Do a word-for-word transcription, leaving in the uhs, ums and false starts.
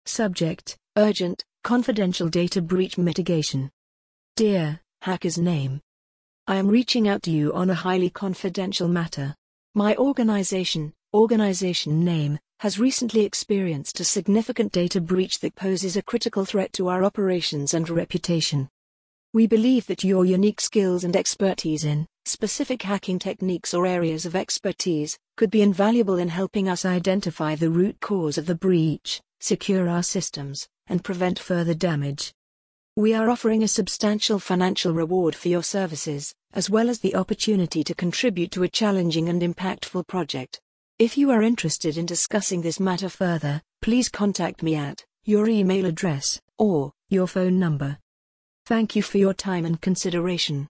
Subject: Urgent, confidential data breach mitigation. Dear hacker's name. I am reaching out to you on a highly confidential matter. My organization, organization name, has recently experienced a significant data breach that poses a critical threat to our operations and reputation. We believe that your unique skills and expertise in specific hacking techniques or areas of expertise could be invaluable in helping us identify the root cause of the breach, secure our systems, and prevent further damage. We are offering a substantial financial reward for your services, as well as the opportunity to contribute to a challenging and impactful project. If you are interested in discussing this matter further, please contact me at your email address or your phone number. Thank you for your time and consideration.